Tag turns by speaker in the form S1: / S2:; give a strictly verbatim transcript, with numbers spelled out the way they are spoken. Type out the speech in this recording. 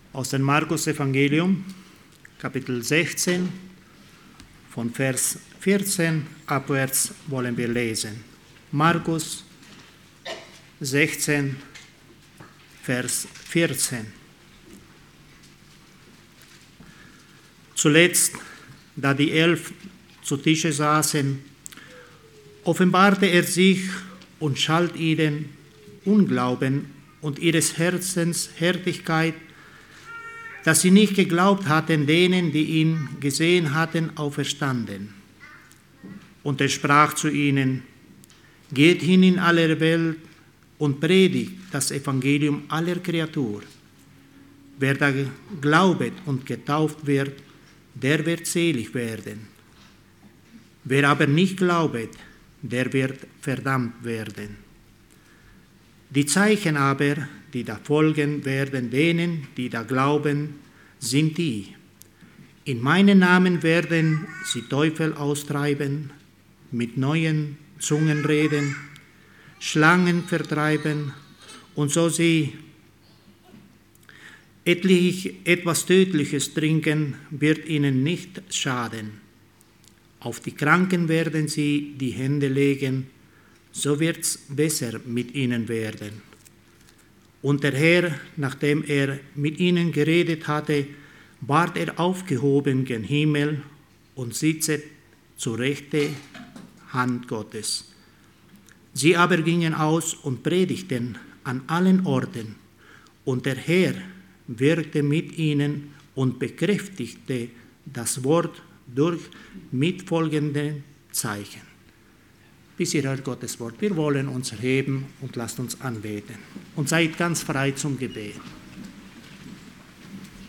S1: Aus dem Markus-Evangelium, Kapitel sechzehn, von Vers vierzehn abwärts wollen wir lesen. Markus sechzehn, Vers vierzehn. Zuletzt, da die Elf zu Tische saßen, offenbarte er sich und schalt ihnen Unglauben und ihres Herzens Härtigkeit, dass sie nicht geglaubt hatten, denen, die ihn gesehen hatten, auferstanden. Und er sprach zu ihnen: Geht hin in alle Welt und predigt das Evangelium aller Kreatur. Wer da glaubet und getauft wird, der wird selig werden. Wer aber nicht glaubet, der wird verdammt werden. Die Zeichen aber, die da folgen werden denen, die da glauben, sind die: In meinem Namen werden sie Teufel austreiben, mit neuen Zungen reden, Schlangen vertreiben, und so sie etlich etwas Tödliches trinken, wird ihnen nicht schaden. Auf die Kranken werden sie die Hände legen, so wird's besser mit ihnen werden. Und der Herr, nachdem er mit ihnen geredet hatte, ward er aufgehoben gen Himmel und sitzet zur rechten Hand Gottes. Sie aber gingen aus und predigten an allen Orten, und der Herr wirkte mit ihnen und bekräftigte das Wort durch mitfolgende Zeichen. Bis ihr hört Gottes Wort. Wir wollen uns erheben und lasst uns anbeten. Und seid ganz frei zum Gebet.